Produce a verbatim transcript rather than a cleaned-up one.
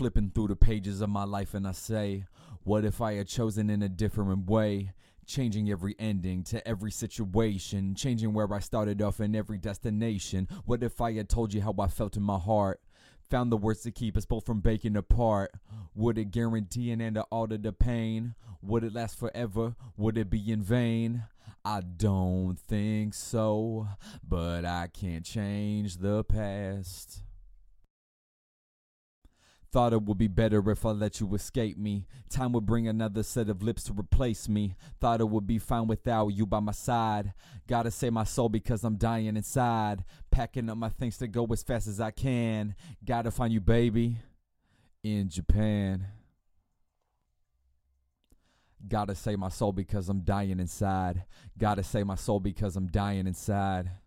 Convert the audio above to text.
flipping through the pages of my life and I say, what if I had chosen in a different way? Changing every ending to every situation, changing where I started off in every destination. What if I had told you how I felt in my heart? Found the words to keep us both from breaking apart. Would it guarantee an end to all of the pain? Would it last forever? Would it be in vain? I don't think so, but I can't change the past. Thought it would be better if I let you escape me. Time would bring another set of lips to replace me. Thought it would be fine without you by my side. Gotta save my soul because I'm dying inside. Packing up my things to go as fast as I can. Gotta find you, baby, in Japan. Gotta save my soul because I'm dying inside. Gotta save my soul because I'm dying inside.